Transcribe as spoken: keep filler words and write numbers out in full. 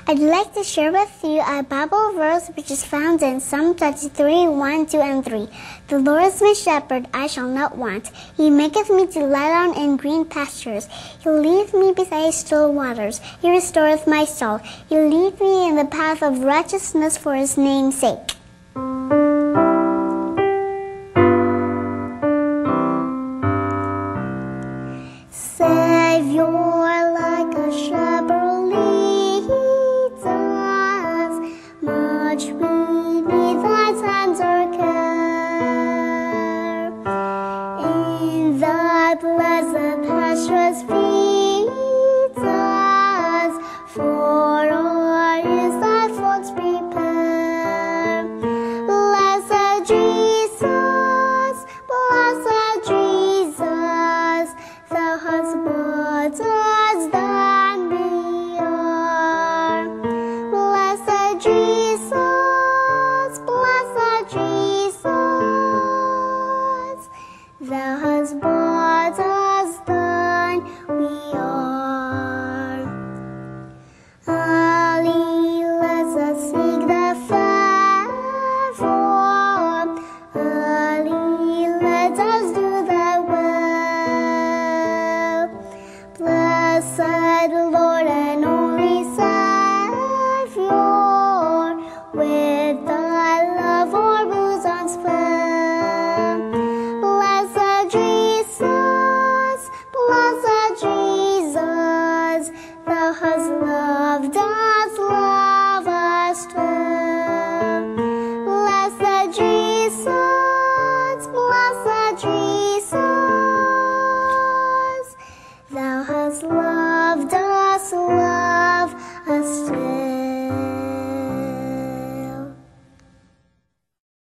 I'd like to share with you a Bible verse which is found in Psalm twenty-three, one, two, and three. The Lord is my shepherd, I shall not want. He maketh me to lie down in green pastures. He leadeth me beside still waters. He restoreth my soul. He leadeth me in the path of righteousness for his name's sake. Savior, like a shepherd leads us, much beneath thy tender care. In thy blessed pastures feeds us, for all is thy flocks prepare. Blessed Jesus, blessed Jesus, thou hast brought us than we are. Blessed Jesus, blessed Jesus, thou hast brought us than we are. Early let us seek the fair form. Early let us do thy will. Blessed Lord and only Savior, with thy love our bosoms fill. Blessed Jesus, blessed Jesus, thou hast loved us.